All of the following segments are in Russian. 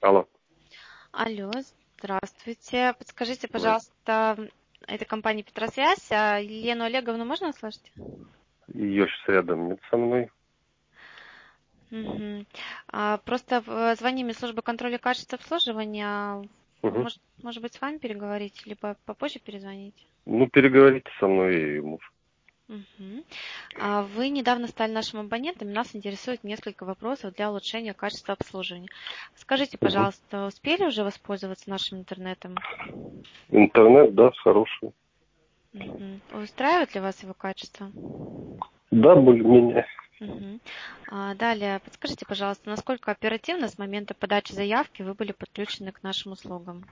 Алло. Алло, здравствуйте. Подскажите, Да. пожалуйста, это компания Петросвязь, а Елену Олеговну можно услышать? Ее сейчас рядом нет со мной. Мгм. Просто звоним из службы контроля качества обслуживания. Угу. Может быть, с вами переговорить, либо попозже перезвонить? Ну, переговорите со мной и муж. Мгм. Вы недавно стали нашим абонентом, и нас интересует несколько вопросов для улучшения качества обслуживания. Скажите, Угу. пожалуйста, успели уже воспользоваться нашим интернетом? Интернет, да, хороший. Мгм. Устраивает ли вас его качество? Да, более-менее. Мгм. Далее, подскажите, пожалуйста, насколько оперативно с момента подачи заявки вы были подключены к нашим услугам?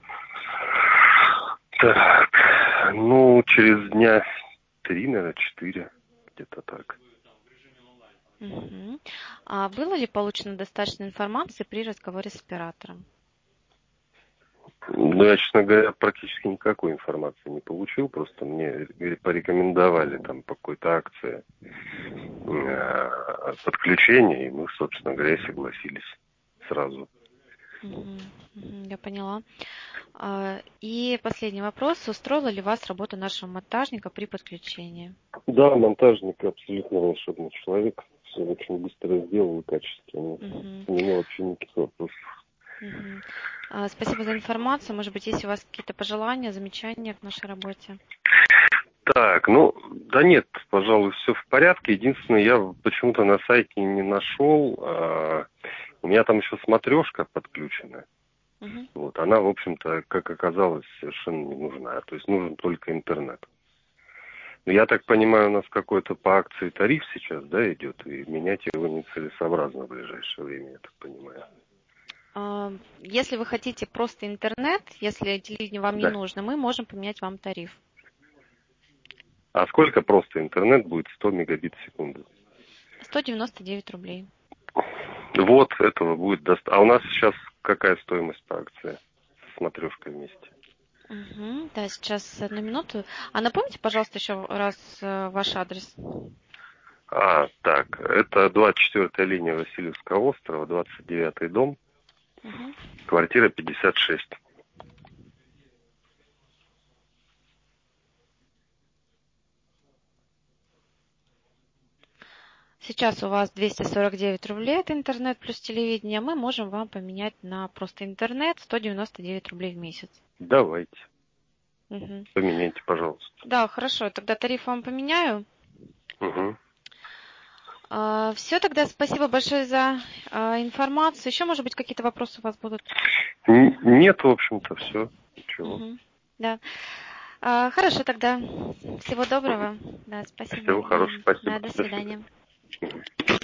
Так, ну, через дня 3, наверное, 4, где-то так. Мгм. Было ли получено достаточно информации при разговоре с оператором? Ну, я, честно говоря, практически никакой информации не получил, просто мне порекомендовали там по какой-то акции подключение, и мы, собственно говоря, и согласились сразу. Мгм. Мгм. Я поняла. И последний вопрос. Устроила ли вас работа нашего монтажника при подключении? Да, монтажник абсолютно волшебный человек. Все очень быстро сделал и качественно. Мгм. У меня вообще никаких вопросов. Мгм. Спасибо за информацию. Может быть, есть у вас какие-то пожелания, замечания к нашей работе? Так, ну, да нет, пожалуй, все в порядке. Единственное, я почему-то на сайте не нашел. У меня там еще смотрешка подключена. Мгм. Вот, она, в общем-то, как оказалось, совершенно не нужна. То есть нужен только интернет. Но я так понимаю, у нас какой-то по акции тариф сейчас, да, идет, и менять его нецелесообразно в ближайшее время, я так понимаю. Если вы хотите просто интернет, если телевидение вам не Да. нужно, мы можем поменять вам тариф. А сколько просто интернет будет 100 мегабит в секунду? 199 рублей. Вот этого будет достаточно. А у нас сейчас какая стоимость по акции с смотрешкой вместе? Мгм. Да, сейчас одну минуту. Напомните, пожалуйста, еще раз ваш адрес. Так, это 24-я линия Васильевского острова, 29-й дом, Мгм. квартира 56. Сейчас у вас 249 рублей, это интернет плюс телевидение. Мы можем вам поменять на просто интернет 199 рублей в месяц. Давайте, Мгм. поменяйте, пожалуйста. Да, хорошо, тогда тариф вам поменяю. Угу. Все, тогда спасибо большое за информацию. Еще, может быть, какие-то вопросы у вас будут? Нет, в общем-то, все. Ничего. Мгм. Да. Хорошо, тогда. Всего доброго. Да, спасибо. Всего хорошего, Да, спасибо. до До свидания. свидания.